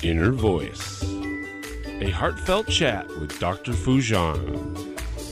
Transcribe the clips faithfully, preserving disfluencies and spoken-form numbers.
Inner Voice, a heartfelt chat with Doctor Foojan.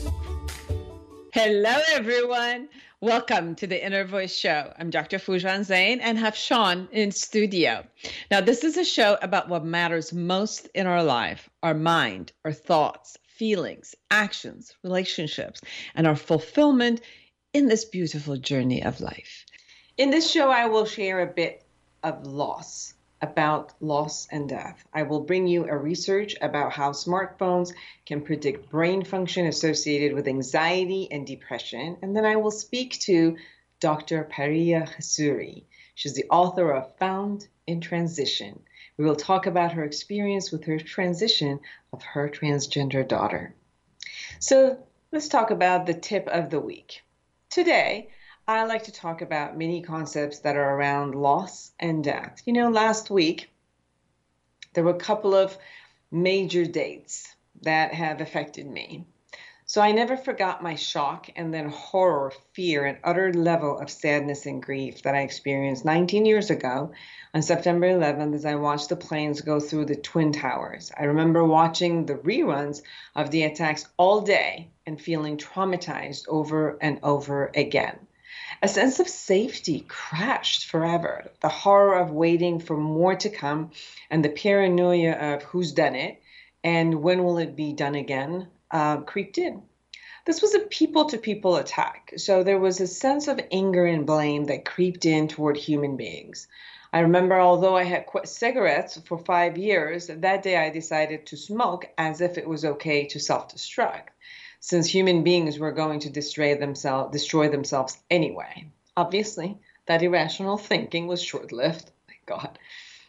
Hello, everyone. Welcome to the Inner Voice Show. I'm Doctor Foojan Zeine and have Sean in studio. Now, this is a show about what matters most in our life, our mind, our thoughts, feelings, actions, relationships, and our fulfillment in this beautiful journey of life. In this show, I will share a bit of loss, about loss and death. I will bring you a research about how smartphones can predict brain function associated with anxiety and depression. And then I will speak to Doctor Pariya Chesuri. She's the author of Found in Transition. We will talk about her experience with her transition of her transgender daughter. So let's talk about the tip of the week. Today, I like to talk about many concepts that are around loss and death. You know, last week, there were a couple of major dates that have affected me. So I never forgot my shock and then horror, fear, and utter level of sadness and grief that I experienced nineteen years ago on September eleventh as I watched the planes go through the Twin Towers. I remember watching the reruns of the attacks all day and feeling traumatized over and over again. A sense of safety crashed forever. The horror of waiting for more to come and the paranoia of who's done it and when will it be done again uh, creeped in. This was a people-to-people attack, so there was a sense of anger and blame that creeped in toward human beings. I remember, although I had quit cigarettes for five years, that day I decided to smoke as if it was okay to self-destruct, since human beings were going to destroy themselves, destroy themselves anyway. Obviously, that irrational thinking was short-lived. Thank God.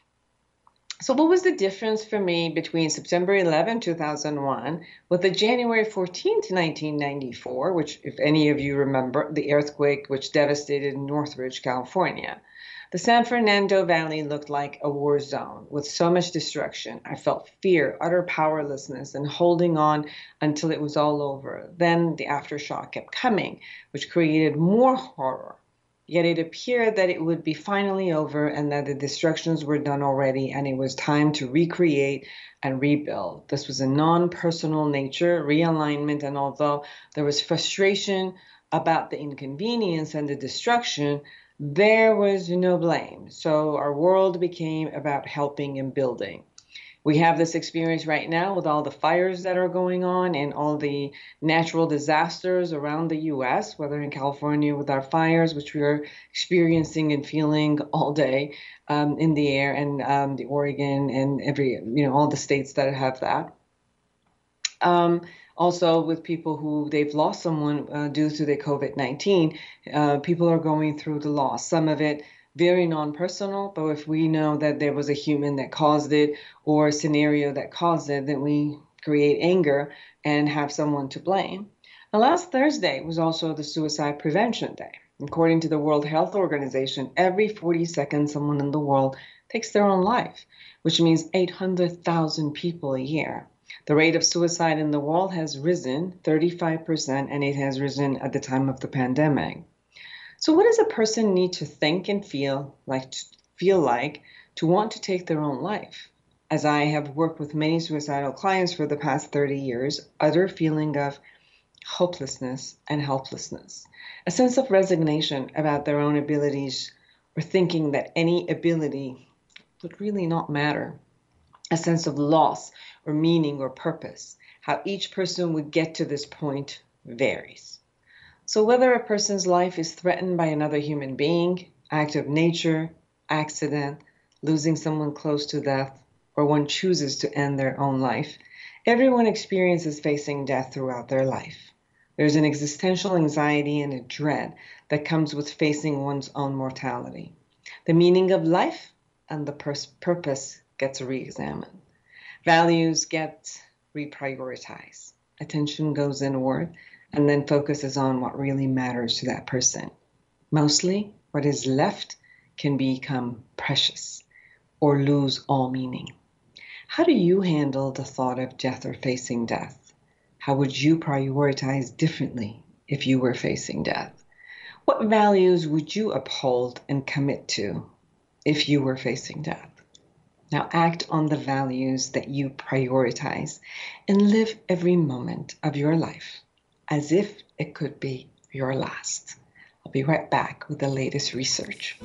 So what was the difference for me between September eleventh, two thousand one, with the January fourteenth, nineteen ninety-four, which, if any of you remember, the earthquake which devastated Northridge, California? The San Fernando Valley looked like a war zone with so much destruction. I felt fear, utter powerlessness, and holding on until it was all over. Then the aftershock kept coming, which created more horror. Yet it appeared that it would be finally over and that the destructions were done already and it was time to recreate and rebuild. This was a non-personal nature, realignment, and although there was frustration about the inconvenience and the destruction, there was no blame. So our world became about helping and building. We have this experience right now with all the fires that are going on and all the natural disasters around the U S, whether in California with our fires, which we are experiencing and feeling all day um, in the air, and um, the Oregon and every, you know, all the states that have that. Um, Also, with people who they've lost someone uh, due to the COVID nineteen, uh, people are going through the loss. Some of it very non-personal, but if we know that there was a human that caused it or a scenario that caused it, then we create anger and have someone to blame. Now, last Thursday was also the Suicide Prevention Day. According to the World Health Organization, every forty seconds someone in the world takes their own life, which means eight hundred thousand people a year. The rate of suicide in the world has risen thirty-five percent, and it has risen at the time of the pandemic. So what does a person need to think and feel like, feel like to want to take their own life? As I have worked with many suicidal clients for the past thirty years, utter feeling of hopelessness and helplessness, a sense of resignation about their own abilities or thinking that any ability would really not matter, a sense of loss or meaning or purpose. How each person would get to this point varies. So whether a person's life is threatened by another human being, act of nature, accident, losing someone close to death, or one chooses to end their own life, everyone experiences facing death throughout their life. There's an existential anxiety and a dread that comes with facing one's own mortality. The meaning of life and the pers- purpose gets re-examined. Values get reprioritized. Attention goes inward and then focuses on what really matters to that person. Mostly, what is left can become precious or lose all meaning. How do you handle the thought of death or facing death? How would you prioritize differently if you were facing death? What values would you uphold and commit to if you were facing death? Now act on the values that you prioritize and live every moment of your life as if it could be your last. I'll be right back with the latest research.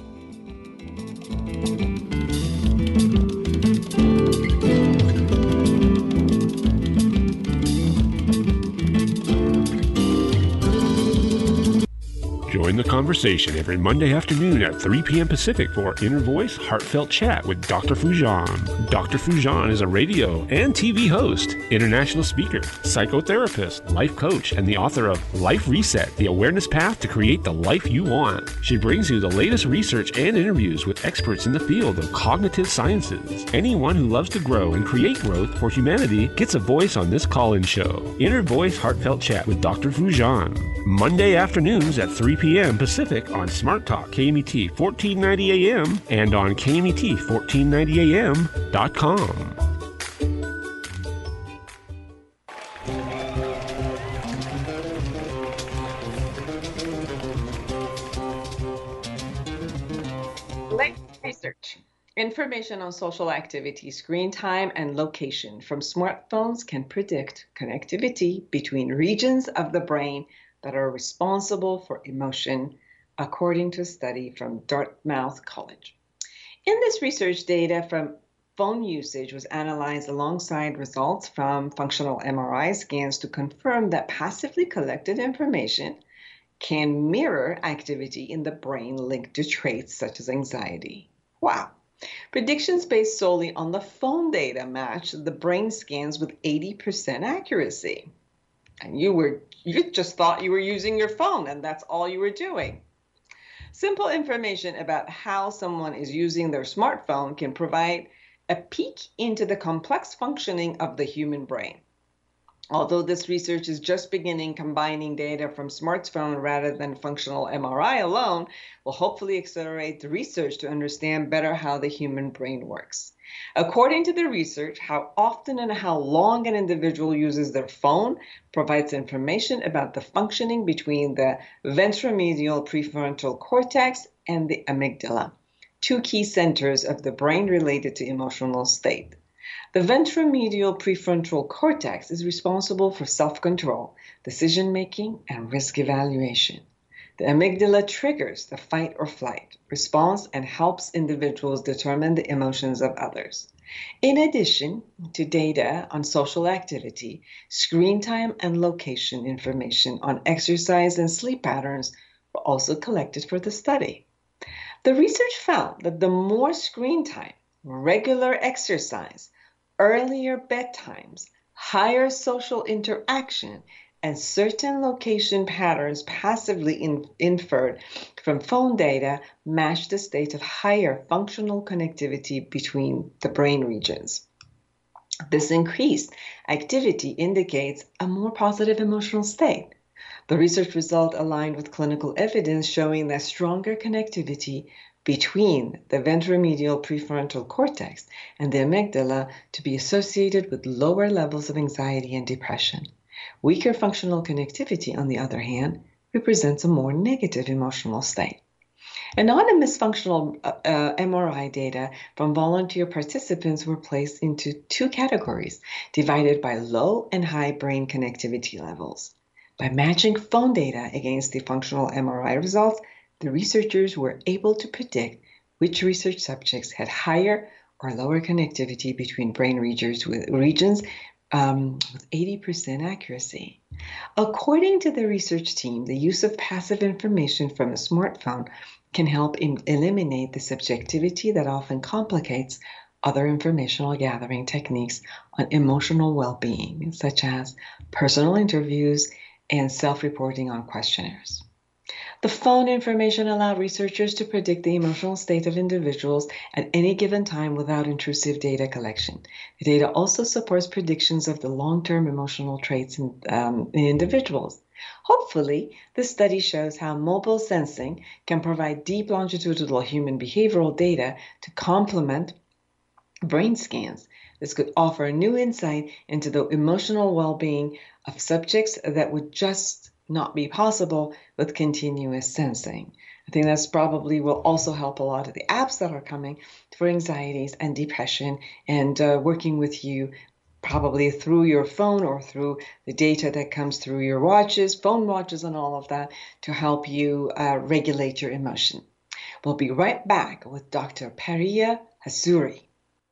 Join the conversation every Monday afternoon at three p.m. Pacific for Inner Voice Heartfelt Chat with Doctor Foujan. Doctor Foujan is a radio and T V host, international speaker, psychotherapist, life coach, and the author of Life Reset, The Awareness Path to Create the Life You Want. She brings you the latest research and interviews with experts in the field of cognitive sciences. Anyone who loves to grow and create growth for humanity gets a voice on this call-in show. Inner Voice Heartfelt Chat with Doctor Foujan. Monday afternoons at three p.m. Pacific on Smart Talk K M E T fourteen ninety A M and on K M E T fourteen ninety A M dot com. Latest research. Information on social activity, screen time, and location from smartphones can predict connectivity between regions of the brain that are responsible for emotion, according to a study from Dartmouth College. In this research, data from phone usage was analyzed alongside results from functional M R I scans to confirm that passively collected information can mirror activity in the brain linked to traits such as anxiety. Wow. Predictions based solely on the phone data matched the brain scans with eighty percent accuracy. And you were you just thought you were using your phone and that's all you were doing. Simple information about how someone is using their smartphone can provide a peek into the complex functioning of the human brain. Although this research is just beginning, combining data from smartphone rather than functional M R I alone will hopefully accelerate the research to understand better how the human brain works. According to the research, how often and how long an individual uses their phone provides information about the functioning between the ventromedial prefrontal cortex and the amygdala, two key centers of the brain related to emotional state. The ventromedial prefrontal cortex is responsible for self-control, decision-making, and risk evaluation. The amygdala triggers the fight or flight response and helps individuals determine the emotions of others. In addition to data on social activity, screen time and location information on exercise and sleep patterns were also collected for the study. The research found that the more screen time, regular exercise, earlier bedtimes, higher social interaction, and certain location patterns passively in, inferred from phone data matched the state of higher functional connectivity between the brain regions. This increased activity indicates a more positive emotional state. The research result aligned with clinical evidence showing that stronger connectivity between the ventromedial prefrontal cortex and the amygdala to be associated with lower levels of anxiety and depression. Weaker functional connectivity, on the other hand, represents a more negative emotional state. Anonymous functional uh, uh, M R I data from volunteer participants were placed into two categories, divided by low and high brain connectivity levels. By matching phone data against the functional M R I results, the researchers were able to predict which research subjects had higher or lower connectivity between brain regions with, regions, um, with eighty percent accuracy. According to the research team, the use of passive information from a smartphone can help in, eliminate the subjectivity that often complicates other informational gathering techniques on emotional well-being, such as personal interviews and self-reporting on questionnaires. The phone information allowed researchers to predict the emotional state of individuals at any given time without intrusive data collection. The data also supports predictions of the long-term emotional traits in, um, in individuals. Hopefully, this study shows how mobile sensing can provide deep longitudinal human behavioral data to complement brain scans. This could offer a new insight into the emotional well-being of subjects that would just not be possible with continuous sensing. I think that's probably will also help a lot of the apps that are coming for anxieties and depression, and uh, working with you probably through your phone or through the data that comes through your watches, phone watches, and all of that to help you uh, regulate your emotion. We'll be right back with Doctor Periya Hazzouri.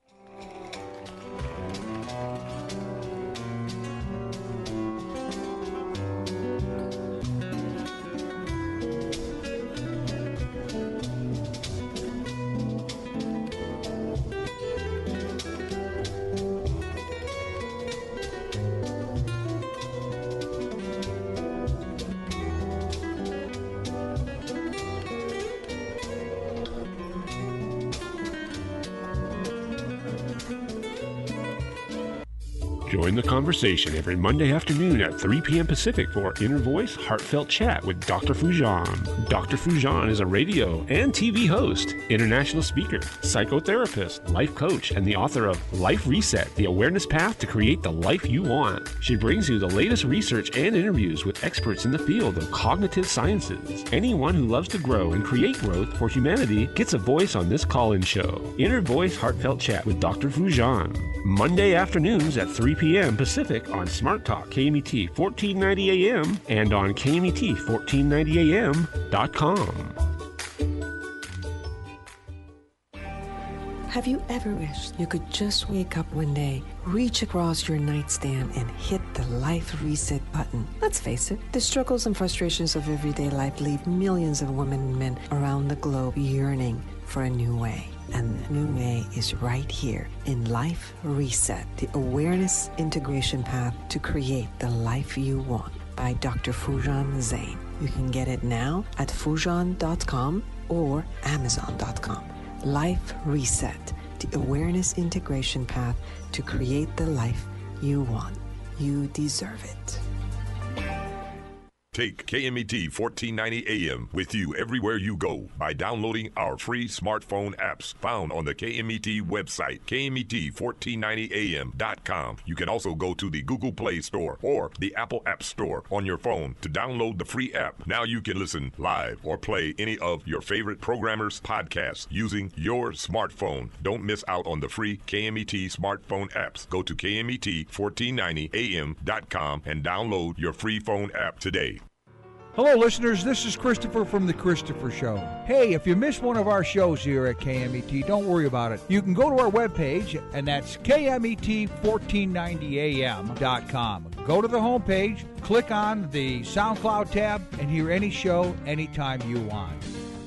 Join the conversation every Monday afternoon at three p.m. Pacific for Inner Voice Heartfelt Chat with Doctor Foojan. Doctor Foojan is a radio and T V host, international speaker, psychotherapist, life coach, and the author of Life Reset, The Awareness Path to Create the Life You Want. She brings you the latest research and interviews with experts in the field of cognitive sciences. Anyone who loves to grow and create growth for humanity gets a voice on this call-in show. Inner Voice Heartfelt Chat with Doctor Foojan. Monday afternoons at three p.m. Pacific on Smart Talk K M E T fourteen ninety A M and on K M E T fourteen ninety A M dot com. Have you ever wished you could just wake up one day, reach across your nightstand, and hit the life reset button? Let's face it, the struggles and frustrations of everyday life leave millions of women and men around the globe yearning for a new way. And the new way is right here in Life Reset, the awareness integration path to create the life you want by Doctor Foojan Zeine. You can get it now at foojan dot com or amazon dot com. Life Reset, the awareness integration path to create the life you want. You deserve it. Take K M E T fourteen ninety A M with you everywhere you go by downloading our free smartphone apps found on the K M E T website, K M E T fourteen ninety A M dot com. You can also go to the Google Play Store or the Apple App Store on your phone to download the free app. Now you can listen live or play any of your favorite programmers' podcasts using your smartphone. Don't miss out on the free K M E T smartphone apps. Go to K M E T fourteen ninety A M dot com and download your free phone app today. Hello, listeners. This is Christopher from The Christopher Show. Hey, if you missed one of our shows here at K M E T, don't worry about it. You can go to our webpage, and that's K M E T fourteen ninety A M dot com. Go to the homepage, click on the SoundCloud tab, and hear any show anytime you want.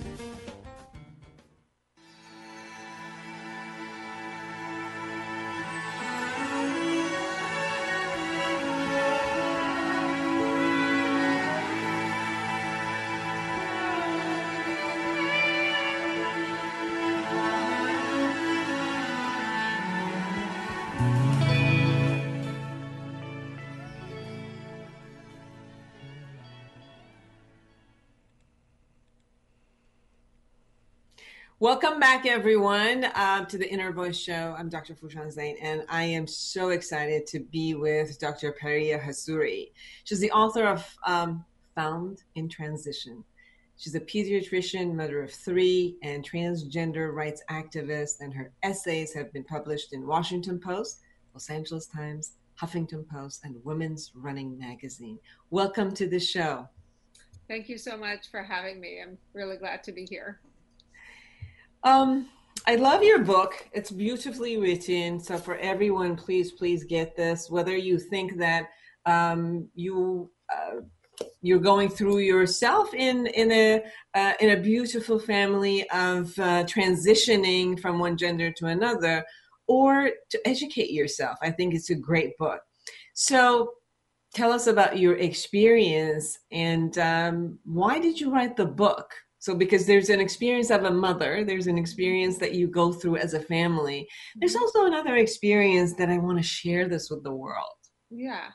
Welcome back, everyone, uh, to the Inner Voice Show. I'm Doctor Foojan Zeine, and I am so excited to be with Doctor Periya Hazzouri. She's the author of um, Found in Transition. She's a pediatrician, mother of three, and transgender rights activist, and her essays have been published in Washington Post, Los Angeles Times, Huffington Post, and Women's Running Magazine. Welcome to the show. Thank you so much for having me. I'm really glad to be here. Um, I love your book. It's beautifully written. So for everyone, please, please get this. Whether you think that um, you uh, you're going through yourself in in a uh, in a beautiful family of uh, transitioning from one gender to another, or to educate yourself, I think it's a great book. So tell us about your experience and um, why did you write the book? So because there's an experience of a mother, there's an experience that you go through as a family. There's also another experience that I want to share this with the world. Yeah.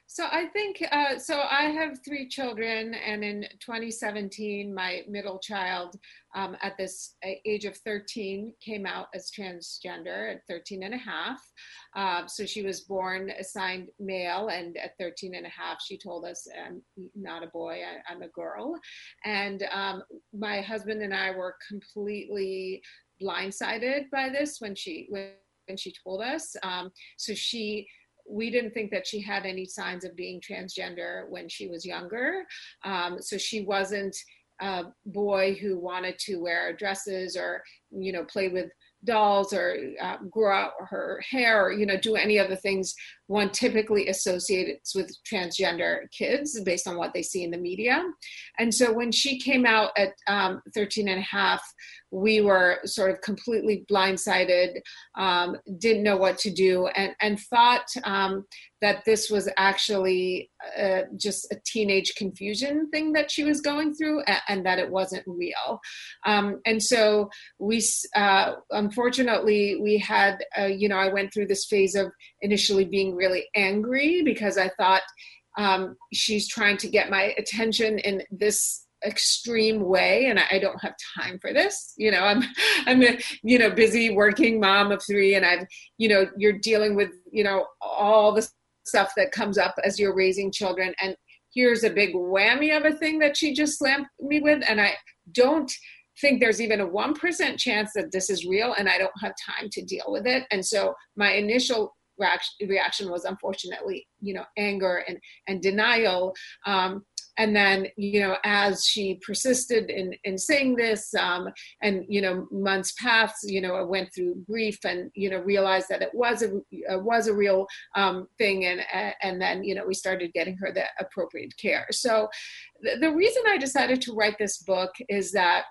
So I think, uh, so I have three children, and in twenty seventeen, my middle child um, at this age of thirteen came out as transgender at thirteen and a half. Uh, so she was born assigned male, and at thirteen and a half, she told us, I'm not a boy, I, I'm a girl. And um, my husband and I were completely blindsided by this when she, when, when she told us. Um, so she, we didn't think that she had any signs of being transgender when she was younger. Um, so she wasn't a boy who wanted to wear dresses or, you know, play with dolls or uh, grow out her hair or, you know, do any of the things one typically associates with transgender kids based on what they see in the media. And so when she came out at um, thirteen and a half, we were sort of completely blindsided, um, didn't know what to do, and, and thought um, that this was actually uh, just a teenage confusion thing that she was going through, and, and that it wasn't real. Um, and so we, uh, unfortunately, we had, uh, you know, I went through this phase of initially being really angry because I thought um, she's trying to get my attention in this extreme way, and I don't have time for this. You know, I'm, I'm a, you know, busy working mom of three, and I've, you know, you're dealing with, you know, all the stuff that comes up as you're raising children. And here's a big whammy of a thing that she just slammed me with. And I don't think there's even a one percent chance that this is real, and I don't have time to deal with it. And so my initial reaction was, unfortunately, you know, anger and, and denial. Um, and then, you know, as she persisted in, in saying this, um, and, you know, months passed, you know, I went through grief and, you know, realized that it was a, uh, was a real um, thing. And, and then, you know, we started getting her the appropriate care. So the, the reason I decided to write this book is that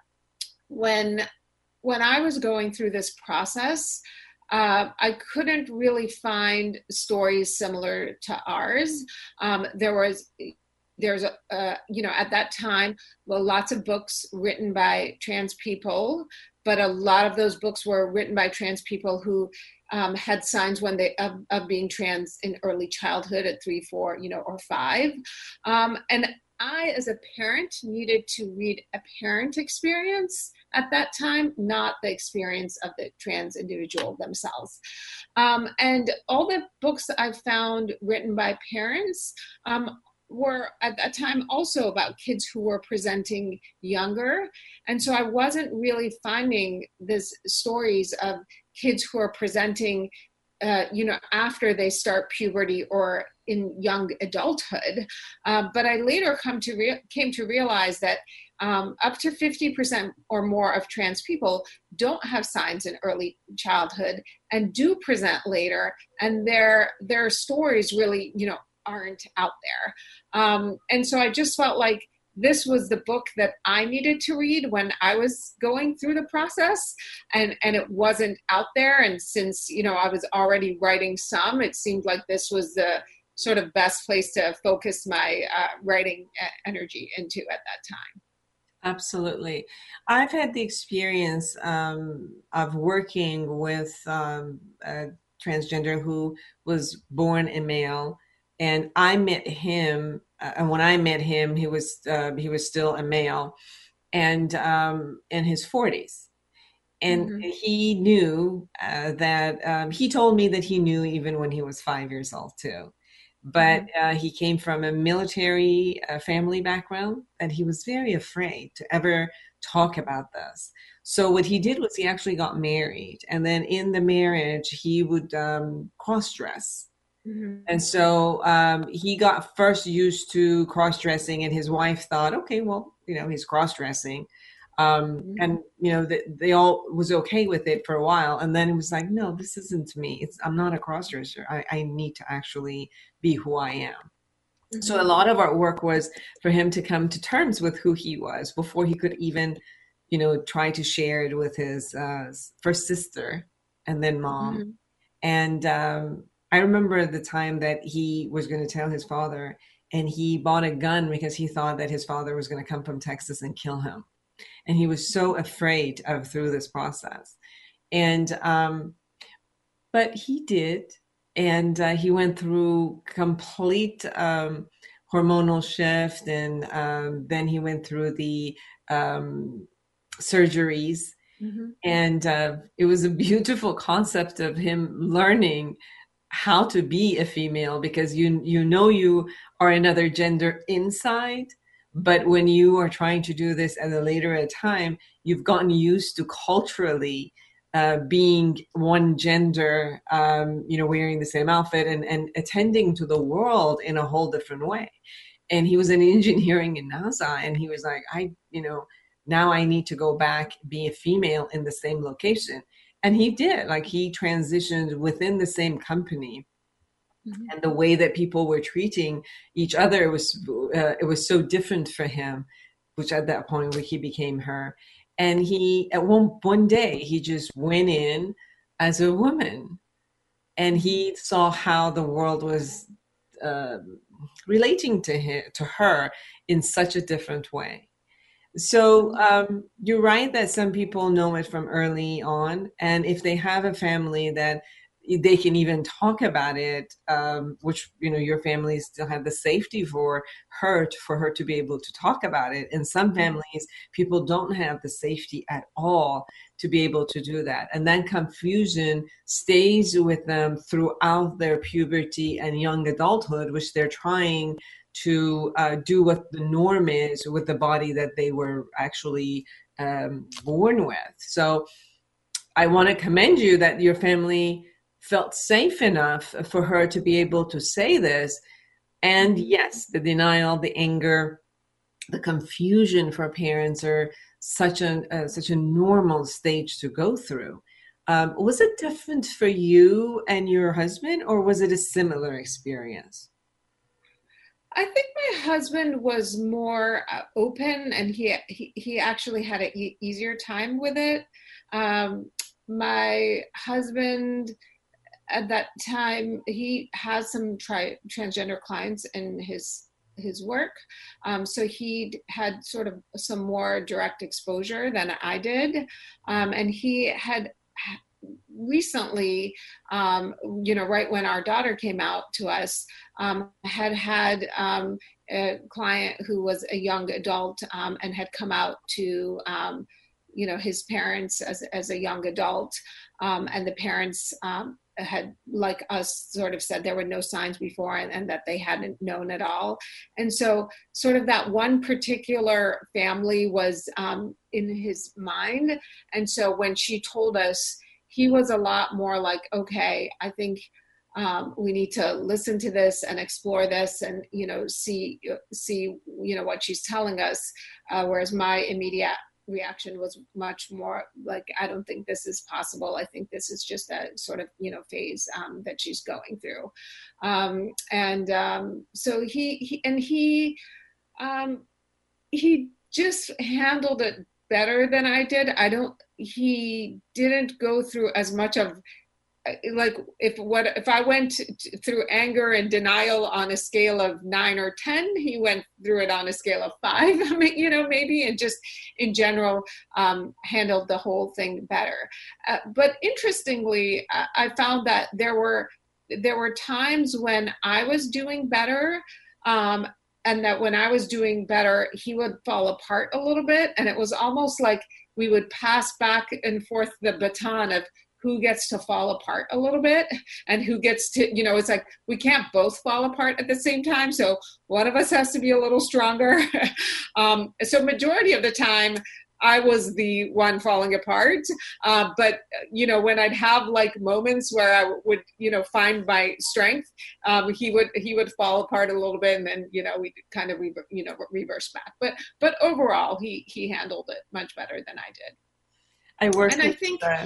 when, when I was going through this process, Uh, I couldn't really find stories similar to ours. Um, there was, there's, a, uh, you know, at that time, well, lots of books written by trans people, but a lot of those books were written by trans people who um, had signs when they of, of being trans in early childhood at three, four, you know, or five. Um, and I, as a parent, needed to read a parent experience at that time, not the experience of the trans individual themselves. Um, and all the books I found written by parents um, were at that time also about kids who were presenting younger. And so I wasn't really finding these stories of kids who are presenting Uh, you know, after they start puberty or in young adulthood. Uh, but I later come to re- came to realize that um, up to fifty percent or more of trans people don't have signs in early childhood and do present later. And their, their stories really, you know, aren't out there. Um, and so I just felt like this was the book that I needed to read when I was going through the process, and, and it wasn't out there. And since, you know, I was already writing some, it seemed like this was the sort of best place to focus my uh, writing energy into at that time. Absolutely. I've had the experience um, of working with um, a transgender who was born a male, and I met him. Uh, and when I met him, he was uh, he was still a male, and um, in his forties. And mm-hmm. he knew uh, that um, he told me that he knew even when he was five years old too. But uh, he came from a military uh, family background, and he was very afraid to ever talk about this. So what he did was he actually got married, and then in the marriage he would um, cross-dress. Mm-hmm. And so um, he got first used to cross-dressing, and his wife thought, okay, well, you know, he's cross-dressing. Um, mm-hmm. And, you know, they, they all was okay with it for a while. And then it was like, no, this isn't me. It's, I'm not a cross-dresser. I, I need to actually be who I am. Mm-hmm. So a lot of our work was for him to come to terms with who he was before he could even, you know, try to share it with his uh, first sister and then mom. Mm-hmm. And um, I remember the time that he was going to tell his father, and he bought a gun because he thought that his father was going to come from Texas and kill him. And he was so afraid of through this process. And, um, but he did. and uh, he went through complete um, hormonal shift, and um, then he went through the um, surgeries. Mm-hmm. And uh, it was a beautiful concept of him learning how to be a female, because you you know you are another gender inside, but when you are trying to do this at a later time, you've gotten used to culturally uh, being one gender, um, you know, wearing the same outfit and, and attending to the world in a whole different way. And he was in engineering in NASA, and he was like, I, you know, now I need to go back, be a female in the same location. And he did, like he transitioned within the same company. Mm-hmm. And the way that people were treating each other was, uh, it was so different for him, which at that point where he became her. And he, at one, one day, he just went in as a woman, and he saw how the world was uh, relating to him, to her in such a different way. So um, you're right that some people know it from early on. And if they have a family that they can even talk about it, um, which, you know, your family still had the safety for her, to, for her to be able to talk about it. In some families, people don't have the safety at all to be able to do that. And then confusion stays with them throughout their puberty and young adulthood, which they're trying to uh, do what the norm is with the body that they were actually um, born with. So I want to commend you that your family felt safe enough for her to be able to say this. And yes, the denial, the anger, the confusion for parents are such a uh, such a normal stage to go through. Um, was it different for you and your husband, or was it a similar experience? I think my husband was more uh, open, and he, he he actually had an e- easier time with it. Um, my husband at that time, he has some tri- transgender clients in his his work, um, so he had sort of some more direct exposure than I did, um, and he had recently, um, you know, right when our daughter came out to us, um, had had um, a client who was a young adult um, and had come out to, um, you know, his parents as as a young adult, um, and the parents um, had, like us, sort of said there were no signs before, and, and that they hadn't known at all. And so sort of that one particular family was um, in his mind. And so when she told us, he was a lot more like, okay, I think um, we need to listen to this and explore this and, you know, see, see, you know, what she's telling us. Uh, whereas my immediate reaction was much more like, I don't think this is possible. I think this is just a sort of, you know, phase um, that she's going through. Um, and um, so he, he, and he, um, he just handled it better than I did. I don't, he didn't go through as much of, like, if what if I went t- through anger and denial on a scale of nine or ten, he went through it on a scale of five, I mean, you know, maybe, and just in general um, handled the whole thing better. Uh, but interestingly, I, I found that there were there were times when I was doing better, um, and that when I was doing better, he would fall apart a little bit, and it was almost like we would pass back and forth the baton of who gets to fall apart a little bit and who gets to, you know, it's like, we can't both fall apart at the same time. So one of us has to be a little stronger. um, so majority of the time I was the one falling apart. Uh, but, you know, when I'd have like moments where I would, you know, find my strength, um, he would, he would fall apart a little bit, and then, you know, we kind of, re- you know, reverse back. But, but overall, he, he handled it much better than I did. I worked and I think, uh,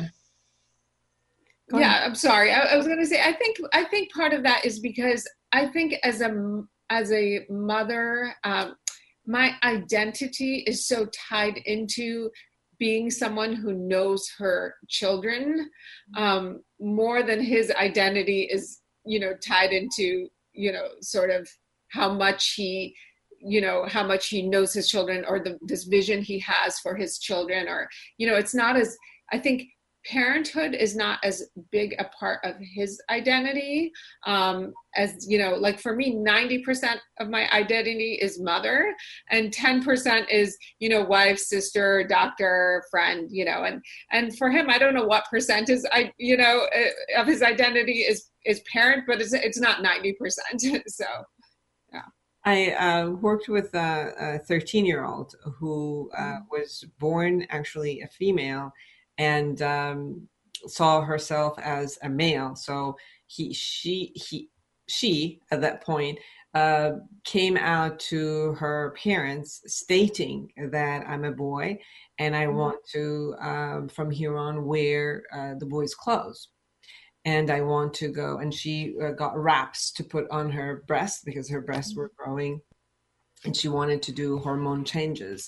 yeah, I'm sorry. I, I was going to say, I think, I think part of that is because I think as a, as a mother, um, my identity is so tied into being someone who knows her children, um, more than his identity is, you know, tied into, you know, sort of how much he, you know, how much he knows his children, or the, this vision he has for his children, or, you know, it's not as, I think parenthood is not as big a part of his identity um, as, you know, like for me, ninety percent of my identity is mother and ten percent is, you know, wife, sister, doctor, friend, you know, and, and for him, I don't know what percent is, I, you know, of his identity is, is parent, but it's, it's not ninety percent. So, yeah. I uh, worked with a thirteen-year-old who uh, was born actually a female and um, saw herself as a male. So he, she, he, she at that point uh, came out to her parents stating that I'm a boy and I want to, um, from here on, wear uh, the boys' clothes. And I want to go, and she uh, got wraps to put on her breasts because her breasts were growing and she wanted to do hormone changes.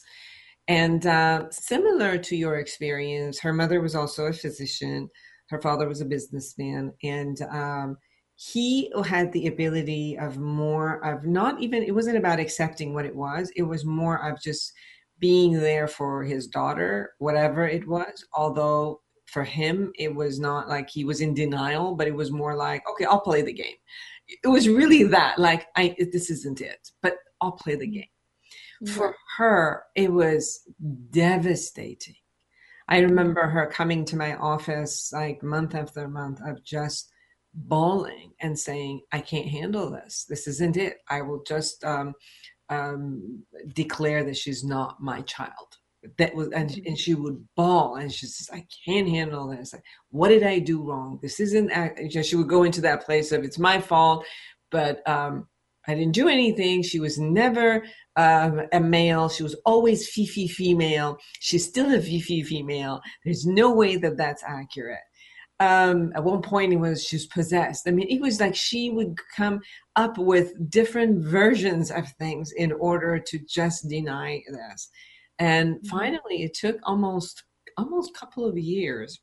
And uh, similar to your experience, her mother was also a physician. Her father was a businessman. And um, he had the ability of more of not even, it wasn't about accepting what it was. It was more of just being there for his daughter, whatever it was. Although for him, it was not like he was in denial, but it was more like, okay, I'll play the game. It was really that, like, I this isn't it, but I'll play the game. For her, it was devastating. I remember her coming to my office like month after month of just bawling and saying, I can't handle this. This isn't it. I will just um, um, declare that she's not my child. That was, and, and she would bawl and she's just, I can't handle this. Like, what did I do wrong? This isn't, she would go into that place of it's my fault, but um, I didn't do anything. She was never um, a male. She was always Fifi female. She's still a Fifi female. There's no way that that's accurate. Um, at one point it was, she was possessed. I mean, it was like she would come up with different versions of things in order to just deny this. And finally, it took almost almost a couple of years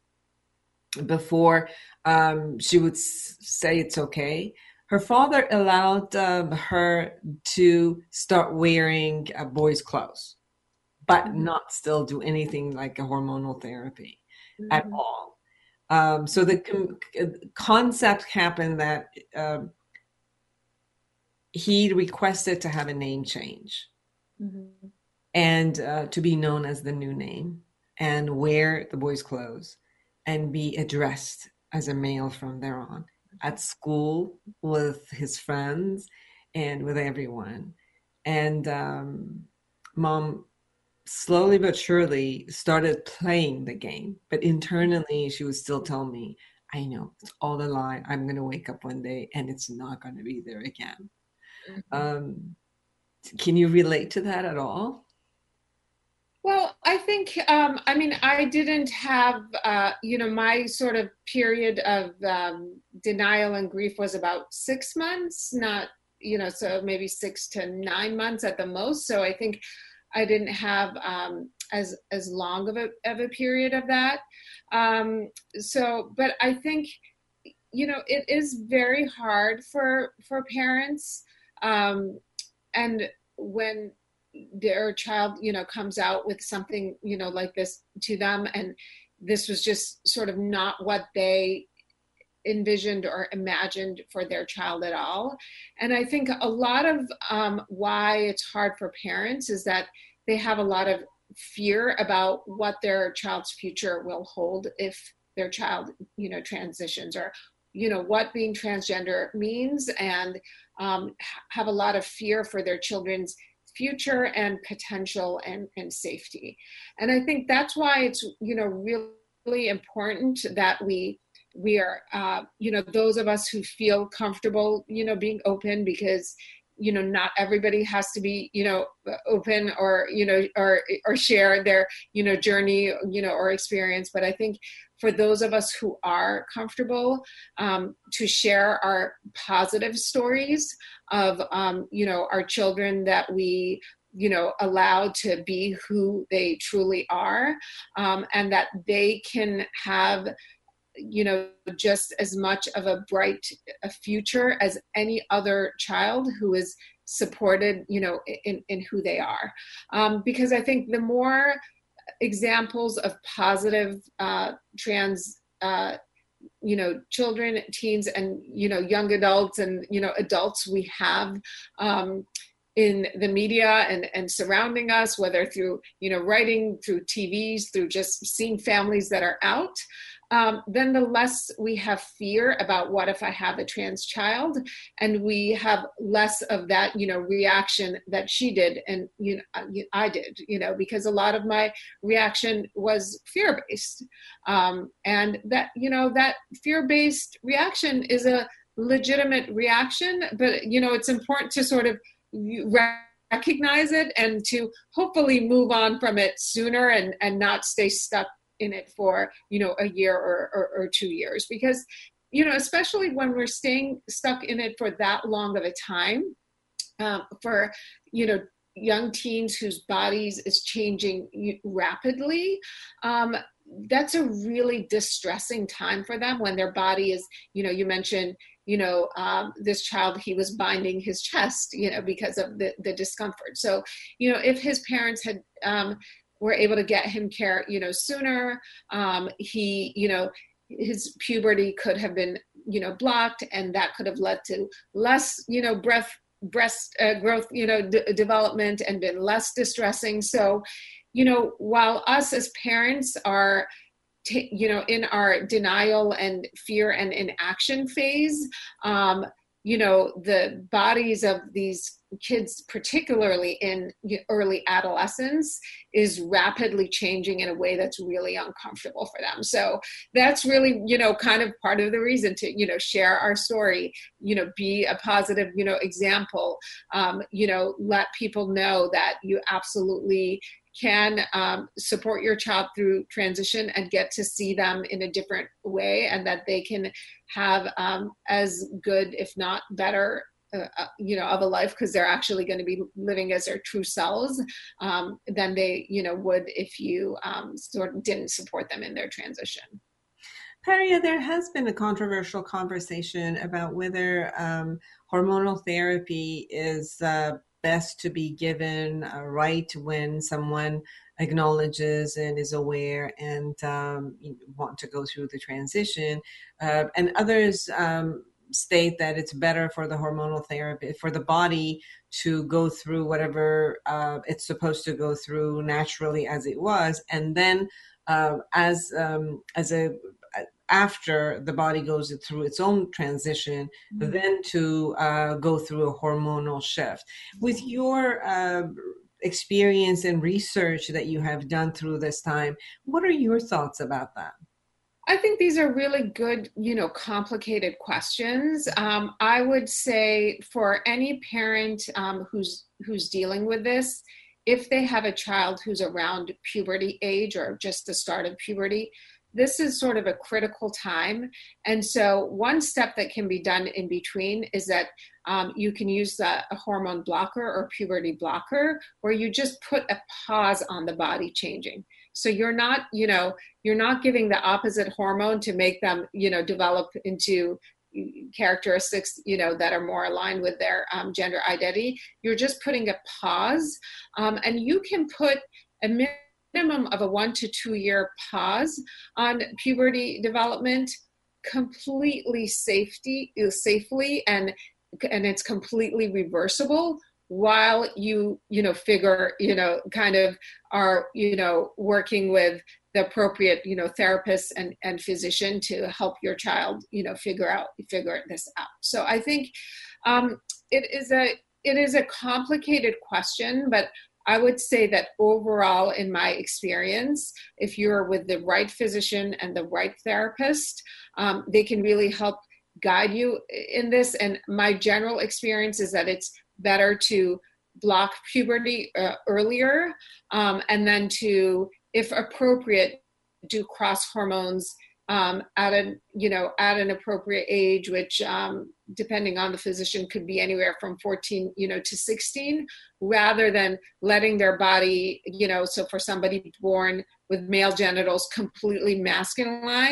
before um, she would s- say it's okay. Her father allowed um, her to start wearing uh, boys' clothes, but mm-hmm. not still do anything like a hormonal therapy mm-hmm. at all. Um, so the com- concept happened that um, he requested to have a name change. Mm-hmm. And uh, to be known as the new name and wear the boys' clothes and be addressed as a male from there on at school with his friends and with everyone. And um, mom slowly but surely started playing the game, but internally she would still tell me, I know it's all a lie. I'm going to wake up one day and it's not going to be there again. Mm-hmm. Um, can you relate to that at all? Well, I think, um, I mean, I didn't have, uh, you know, my sort of period of um, denial and grief was about six months, not, you know, so maybe six to nine months at the most. So I think I didn't have um, as as long of a, of a period of that. Um, so, but I think, you know, it is very hard for, for parents. Um, and when their child, you know, comes out with something, you know, like this to them, and this was just sort of not what they envisioned or imagined for their child at all. And I think a lot of um, why it's hard for parents is that they have a lot of fear about what their child's future will hold if their child, you know, transitions, or, you know, what being transgender means, and um, have a lot of fear for their children's future and potential and, and safety. And I think that's why it's, you know, really important that we we are, uh, you know, those of us who feel comfortable, you know, being open, because, you know, not everybody has to be, you know, open or, you know, or or share their, you know, journey, you know, or experience. But I think for those of us who are comfortable um, to share our positive stories of, um, you know, our children that we, you know, allowed to be who they truly are, um, and that they can have, you know, just as much of a bright a future as any other child who is supported, you know, in, in who they are. Um, because I think the more examples of positive uh, trans, uh, you know, children, teens, and, you know, young adults and, you know, adults we have um, in the media and, and surrounding us, whether through, you know, writing, through T Vs, through just seeing families that are out, um, then the less we have fear about what if I have a trans child, and we have less of that, you know, reaction that she did and, you know, I did, you know, because a lot of my reaction was fear-based. Um, and that, you know, that fear-based reaction is a legitimate reaction, but, you know, it's important to sort of recognize it and to hopefully move on from it sooner and, and not stay stuck in it for, you know, a year or, or, or two years. Because, you know, especially when we're staying stuck in it for that long of a time, um, for, you know, young teens whose bodies is changing rapidly, um, that's a really distressing time for them when their body is, you know, you mentioned, you know, um, this child, he was binding his chest, you know, because of the, the discomfort. So, you know, if his parents had, um, were able to get him care, you know, sooner, um, he, you know, his puberty could have been, you know, blocked, and that could have led to less, you know, breath, breast uh, growth, you know, d- development and been less distressing. So, you know, while us as parents are, T- you know, in our denial and fear and inaction phase, um, you know, the bodies of these kids, particularly in early adolescence, is rapidly changing in a way that's really uncomfortable for them. So that's really, you know, kind of part of the reason to, you know, share our story, you know, be a positive, you know, example, um, you know, let people know that you absolutely can um, support your child through transition and get to see them in a different way, and that they can have um, as good, if not better, uh, you know, of a life, because they're actually going to be living as their true selves um, than they, you know, would if you um, sort of didn't support them in their transition. Paria, there has been a controversial conversation about whether um, hormonal therapy is uh, best to be given uh, right when someone acknowledges and is aware and um, want to go through the transition. Uh, and others um, state that it's better for the hormonal therapy, for the body to go through whatever uh, it's supposed to go through naturally as it was. And then uh, as um, as a after the body goes through its own transition, mm-hmm. then to uh, go through a hormonal shift. With your uh, experience and research that you have done through this time, what are your thoughts about that? I think these are really good, you know, complicated questions. Um, I would say for any parent um, who's who's dealing with this, if they have a child who's around puberty age or just the start of puberty, this is sort of a critical time. And so one step that can be done in between is that um, you can use a, a hormone blocker or puberty blocker, where you just put a pause on the body changing. So you're not, you know, you're not giving the opposite hormone to make them, you know, develop into characteristics, you know, that are more aligned with their um, gender identity. You're just putting a pause, um, and you can put a minimum of a one to two year pause on puberty development completely safety, safely, and and it's completely reversible while you, you know, figure, you know, kind of are, you know, working with the appropriate, you know, therapist and, and physician to help your child, you know, figure out, figure this out. So I think um, it is a, it is a complicated question, but I would say that overall, in my experience, if you're with the right physician and the right therapist, um, they can really help guide you in this. And my general experience is that it's better to block puberty uh, earlier, um, and then to, if appropriate, do cross hormones um, at a, you know, at an appropriate age, which um, depending on the physician could be anywhere from fourteen, you know, to sixteen, rather than letting their body, you know, so for somebody born with male genitals completely masculinized,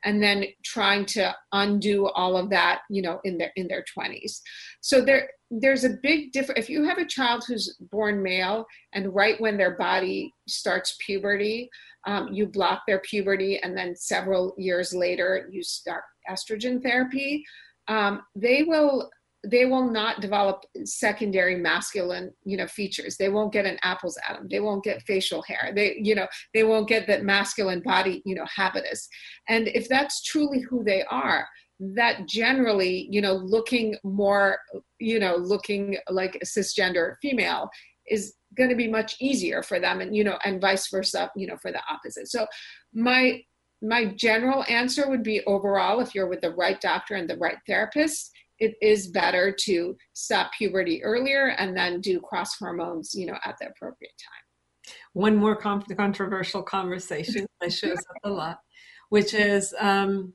and then trying to undo all of that, you know, in their in their twenties. So there there's a big difference. If you have a child who's born male and right when their body starts puberty, um, you block their puberty, and then several years later you start estrogen therapy, um, they will they will not develop secondary masculine, you know, features. They won't get an Apple's Adam. They won't get facial hair. They, you know, they won't get that masculine body, you know, habitus. And if that's truly who they are, that generally, you know, looking more, you know, looking like a cisgender female is going to be much easier for them, and, you know, and vice versa, you know, for the opposite. So my, my general answer would be overall, if you're with the right doctor and the right therapist, it is better to stop puberty earlier and then do cross hormones, you know, at the appropriate time. One more con- controversial conversation that shows up a lot, which is um,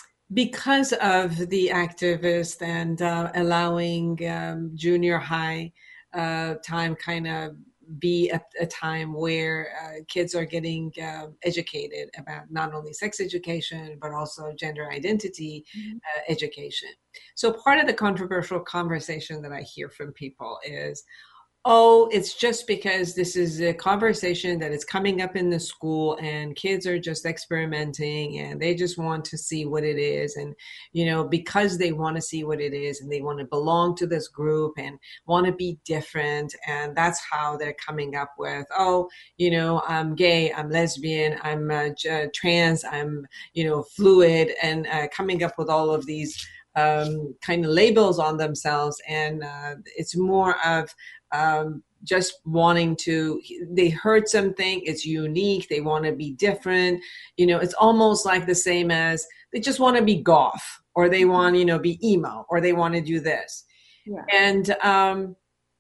because of the activist and uh, allowing um, junior high uh, time kind of be a, a time where uh, kids are getting uh, educated about not only sex education, but also gender identity mm-hmm. uh, education. So part of the controversial conversation that I hear from people is, oh, it's just because this is a conversation that is coming up in the school and kids are just experimenting and they just want to see what it is. And, you know, because they want to see what it is and they want to belong to this group and want to be different. And that's how they're coming up with, oh, you know, I'm gay, I'm lesbian, I'm uh, trans, I'm, you know, fluid, and uh, coming up with all of these um, kind of labels on themselves. And uh, it's more of, Um, just wanting to, they heard something, it's unique, they want to be different. You know, it's almost like the same as they just want to be goth, or they want, you know, be emo, or they want to do this. Yeah. And, um,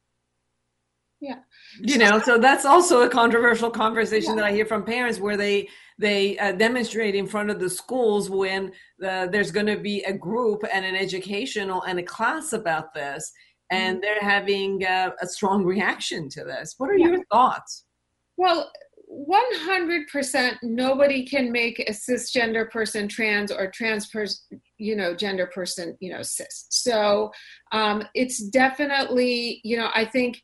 yeah, you know, so that's also a controversial conversation yeah. that I hear from parents where they, they uh, demonstrate in front of the schools when uh, there's going to be a group and an educational and a class about this. And they're having uh, a strong reaction to this. What are yeah. your thoughts? Well, one hundred percent nobody can make a cisgender person trans, or trans person, you know, gender person, you know, cis. So um, it's definitely, you know, I think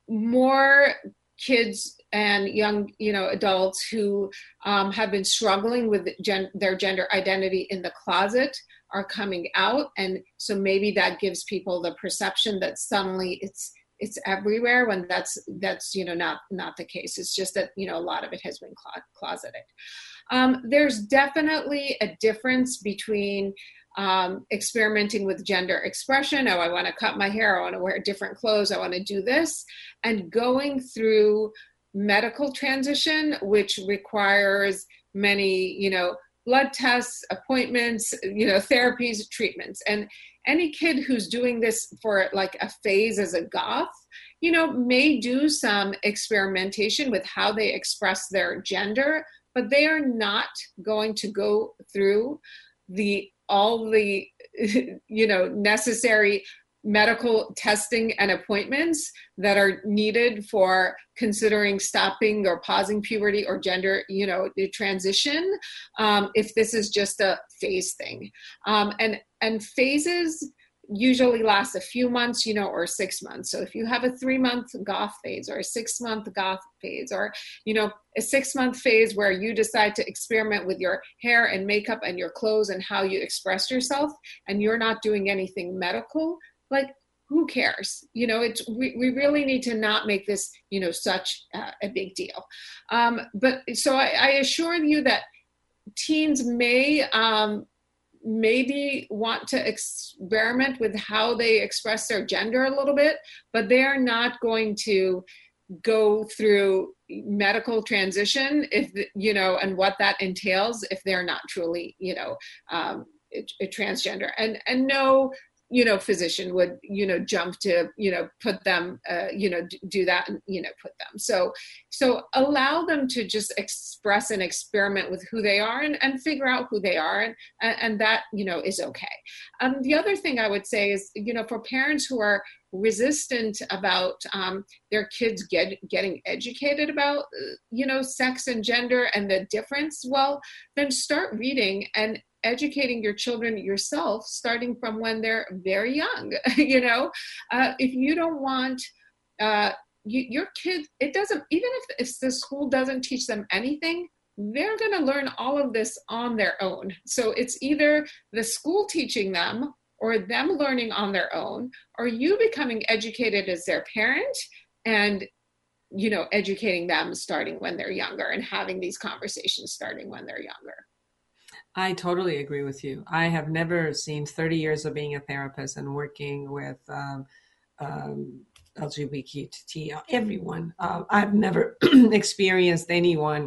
more kids and young, you know, adults who um, have been struggling with gen- their gender identity in the closet are coming out. And so maybe that gives people the perception that suddenly it's it's everywhere, when that's, that's you know, not, not the case. It's just that, you know, a lot of it has been clo- closeted. Um, there's definitely a difference between um, experimenting with gender expression. Oh, I want to cut my hair, I want to wear different clothes, I want to do this, and going through medical transition, which requires many, you know, blood tests, appointments, you know, therapies, treatments. And any kid who's doing this for like a phase as a goth, you know, may do some experimentation with how they express their gender, but they are not going to go through the all the, you know, necessary medical testing and appointments that are needed for considering stopping or pausing puberty or gender, you know, transition, um, if this is just a phase thing. Um, and, and phases usually last a few months, you know, or six months. So if you have a three month goth phase, or a six month goth phase, or, you know, a six month phase where you decide to experiment with your hair and makeup and your clothes and how you express yourself, and you're not doing anything medical, like, who cares? You know, it's, we, we really need to not make this, you know, such uh, a big deal. Um, but so I, I assure you that teens may um, maybe want to experiment with how they express their gender a little bit, but they are not going to go through medical transition if, you know, and what that entails if they're not truly, you know, um, a, a transgender. And, and no, you know, physician would, you know, jump to, you know, put them, uh, you know, do that and, you know, put them. So, so allow them to just express and experiment with who they are and, and figure out who they are. And, and that, you know, is okay. Um, the other thing I would say is, you know, for parents who are resistant about um, their kids get, getting educated about, uh, you know, sex and gender and the difference, well, then start reading and educating your children yourself, starting from when they're very young. You know, uh, if you don't want uh, you, your kid, it doesn't, even if, if the school doesn't teach them anything, they're going to learn all of this on their own. So it's either the school teaching them or them learning on their own, or you becoming educated as their parent and, you know, educating them starting when they're younger and having these conversations starting when they're younger. I totally agree with you. I have never seen thirty years of being a therapist and working with um, um, L G B T Q, everyone. Uh, I've never experienced anyone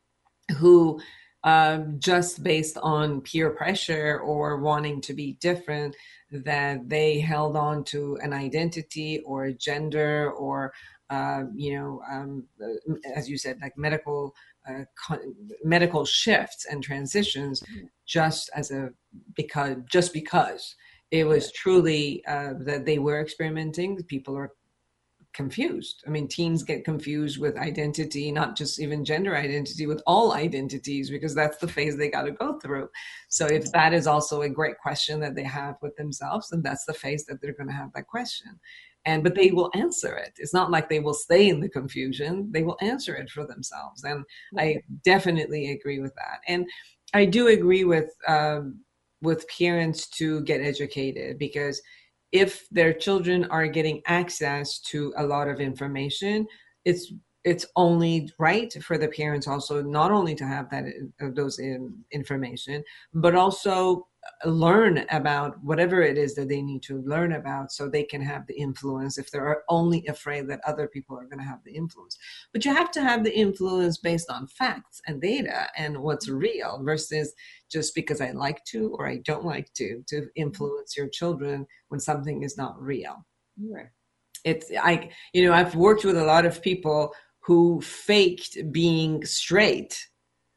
who um, just based on peer pressure or wanting to be different, that they held on to an identity or a gender or, uh, you know, um, as you said, like medical uh, con- medical shifts and transitions just as a, because, just because it was truly uh, that they were experimenting. People are confused. I mean, teens get confused with identity, not just even gender identity, with all identities, because that's the phase they got to go through. So if that is also a great question that they have with themselves, then that's the phase that they're going to have that question. And, but they will answer it. It's not like they will stay in the confusion. They will answer it for themselves. And I definitely agree with that. And I do agree with, um, with parents to get educated, because if their children are getting access to a lot of information, it's it's only right for the parents also not only to have that those in, information, but also learn about whatever it is that they need to learn about, so they can have the influence if they're only afraid that other people are going to have the influence. But you have to have the influence based on facts and data and what's real, versus just because I like to or I don't like to, to influence your children when something is not real. Right. It's, I, you know, I've worked with a lot of people who faked being straight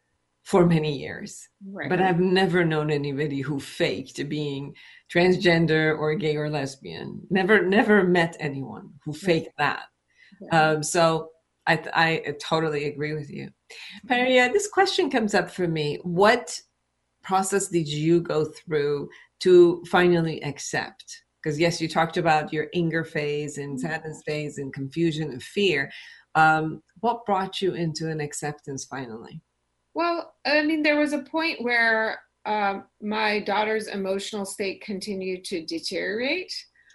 for many years, right. But I've never known anybody who faked being transgender or gay or lesbian. Never, never met anyone who faked that. Yeah. Um, so I, I totally agree with you. Maria, this question comes up for me. What process did you go through to finally accept? Because yes, you talked about your anger phase and sadness phase and confusion and fear. Um, what brought you into an acceptance finally? Well, I mean, there was a point where um, my daughter's emotional state continued to deteriorate.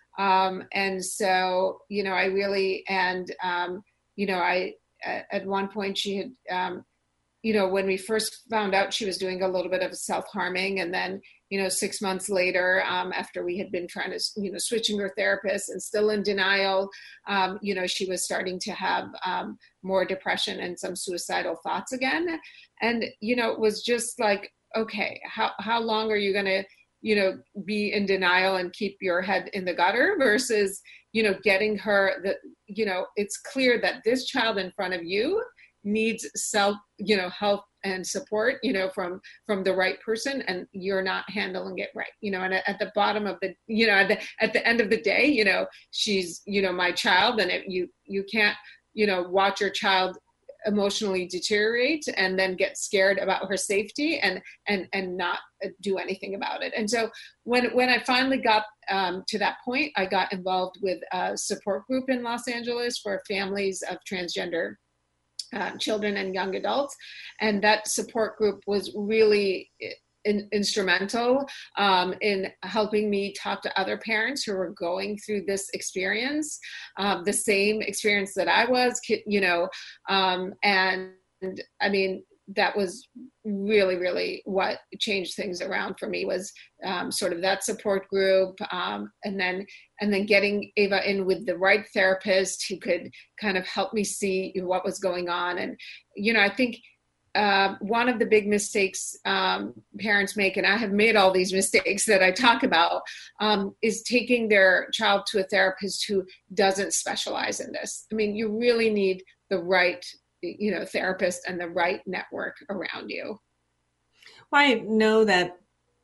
Um, and so, you know, I really, and, um, you know, I, at one point she had, um, you know, when we first found out she was doing a little bit of self-harming, and then, you know, six months later, um, after we had been trying to, you know, switching her therapist and still in denial, um, you know, she was starting to have um, more depression and some suicidal thoughts again. And, you know, it was just like, okay, how, how long are you going to, you know, be in denial and keep your head in the gutter versus, you know, getting her the, you know, it's clear that this child in front of you needs self, you know, help and support, you know, from, from the right person, and you're not handling it right, you know, and at, at the bottom of the, you know, at the, at the end of the day, you know, she's, you know, my child, and if you, you can't, you know, watch your child emotionally deteriorate and then get scared about her safety and, and, and not do anything about it. And so when, when I finally got um, to that point, I got involved with a support group in Los Angeles for families of transgender Uh, children and young adults. And that support group was really in, instrumental um, in helping me talk to other parents who were going through this experience, um, the same experience that I was, you know, um, and I mean, that was really, really what changed things around for me, was um, sort of that support group. Um, and then, and then getting Ava in with the right therapist who could kind of help me see what was going on. And, you know, I think uh, one of the big mistakes um, parents make, and I have made all these mistakes that I talk about, um, is taking their child to a therapist who doesn't specialize in this. I mean, you really need the right, you know, therapist and the right network around you. Well, I know that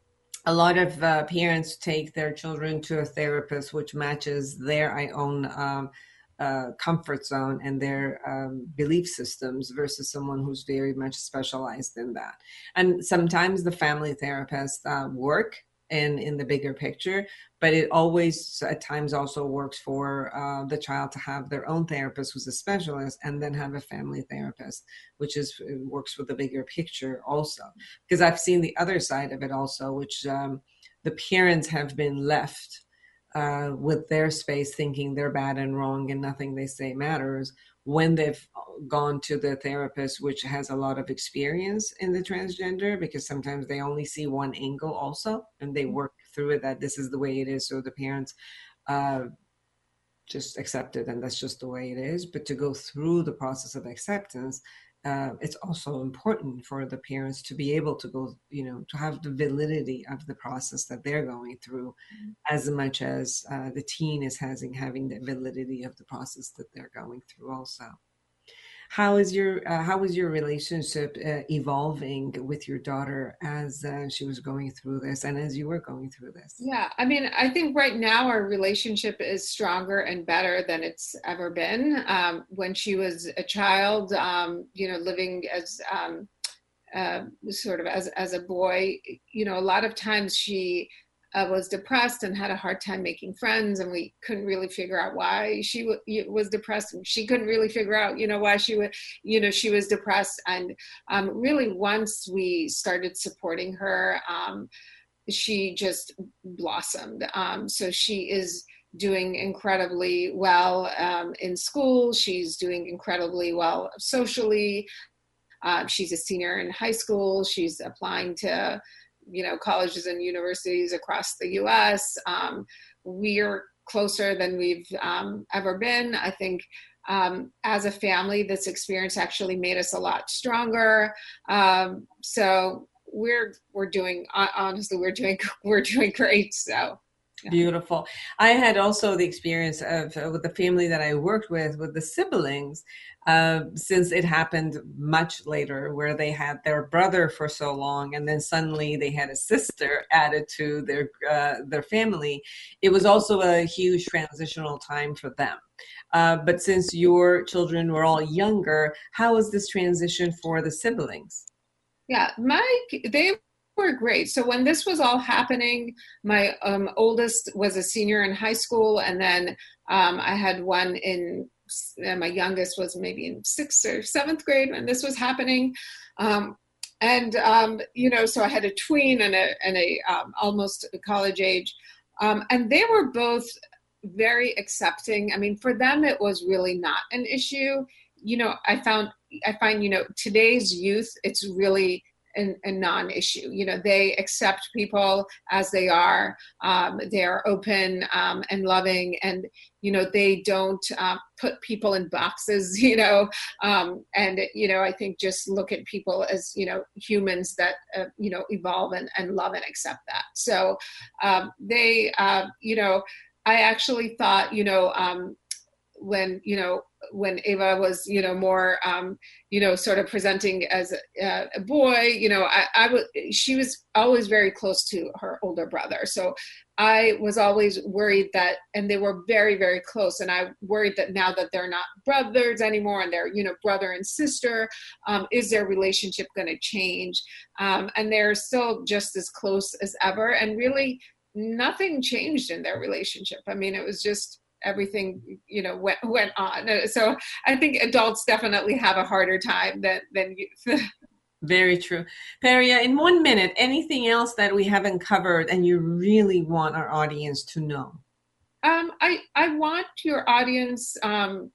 a lot of uh, parents take their children to a therapist which matches their own um, uh, comfort zone and their um, belief systems versus someone who's very much specialized in that. And sometimes the family therapists uh, work in, in the bigger picture, but it always at times also works for uh, the child to have their own therapist who's a specialist and then have a family therapist, which is works with the bigger picture also. Because I've seen the other side of it also, which um, the parents have been left uh, with their space thinking they're bad and wrong and nothing they say matters when they've gone to the therapist, which has a lot of experience in the transgender, because sometimes they only see one angle also, and they work through it that this is the way it is. So the parents uh, just accept it, and that's just the way it is. But to go through the process of acceptance, uh, it's also important for the parents to be able to go, you know, to have the validity of the process that they're going through, mm-hmm. as much as uh, the teen is having having the validity of the process that they're going through also. How is your uh, how was your relationship uh, evolving with your daughter as uh, she was going through this and as you were going through this? Yeah, I mean, I think right now our relationship is stronger and better than it's ever been. Um, when she was a child, um, you know, living as um, uh, sort of as as a boy, you know, a lot of times she Uh, was depressed and had a hard time making friends, and we couldn't really figure out why she w- was depressed. And she couldn't really figure out, you know, why she was, you know, she was depressed. And um, really, once we started supporting her, um, she just blossomed. Um, so she is doing incredibly well um, in school. She's doing incredibly well socially. Uh, she's a senior in high school. She's applying to you know, colleges and universities across the U S. Um, we're closer than we've um, ever been. I think um, as a family, this experience actually made us a lot stronger. Um, so we're we're doing honestly, we're doing we're doing great. So. Yeah. Beautiful. I had also the experience of uh, with the family that I worked with, with the siblings, uh, since it happened much later, where they had their brother for so long, and then suddenly they had a sister added to their uh, their family. It was also a huge transitional time for them. Uh, but since your children were all younger, how was this transition for the siblings? Yeah, my they. were great. So when this was all happening, my um, oldest was a senior in high school, and then um, I had one in, and my youngest was maybe in sixth or seventh grade when this was happening. Um, and, um, you know, so I had a tween and a, and a um, almost college age. Um, and they were both very accepting. I mean, for them, it was really not an issue. You know, I found, I find, you know, today's youth, it's really A, a non-issue. You know, they accept people as they are. Um, they are open um, and loving, and you know, they don't uh, put people in boxes. You know, um, and you know, I think just look at people as you know humans that uh, you know evolve and, and love and accept that. So um, they, uh, you know, I actually thought, you know, um, when you know. when Ava was, you know, more, um, you know, sort of presenting as a, uh, a boy, you know, I, I was, she was always very close to her older brother. So I was always worried that, and they were very, very close. And I worried that now that they're not brothers anymore and they're, you know, brother and sister, um, is their relationship going to change? Um, and they're still just as close as ever. And really nothing changed in their relationship. I mean, it was just, everything, you know, went, went on. So I think adults definitely have a harder time than, than youth. Very true. Peria, in one minute, anything else that we haven't covered and you really want our audience to know? Um, I, I want your audience um,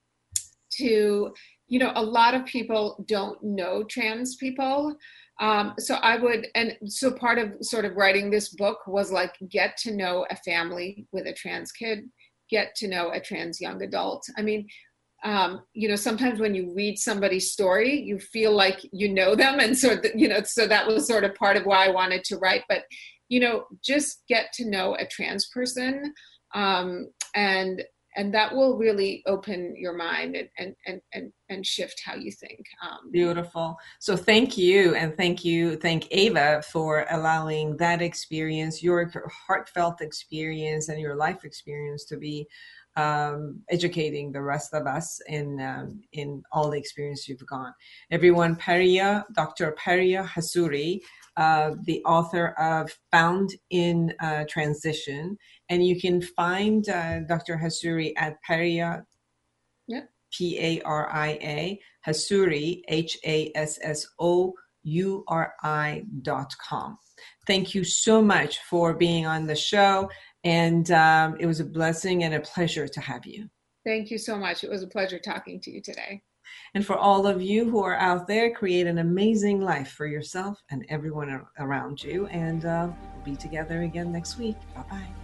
to, you know, a lot of people don't know trans people. Um, so I would, and so part of sort of writing this book was like, get to know a family with a trans kid. Get to know a trans young adult. I mean, um, you know, sometimes when you read somebody's story, you feel like you know them. And so, th- you know, so that was sort of part of why I wanted to write. But, you know, just get to know a trans person. Um, and and that will really open your mind and and and and, and shift how you think. Um, Beautiful. So thank you, and thank you, thank Ava for allowing that experience, your heartfelt experience, and your life experience to be um, educating the rest of us in um, in all the experience you've gone. Everyone, Periya, Doctor Periya Hasuri, uh, the author of Found in uh, Transition, and you can find uh, Doctor Hasuri at Periya. Yep. P A R I A, Hasuri, H A S S O U R I dot com. Thank you so much for being on the show. And um, it was a blessing and a pleasure to have you. Thank you so much. It was a pleasure talking to you today. And for all of you who are out there, create an amazing life for yourself and everyone around you. And uh, we'll be together again next week. Bye-bye.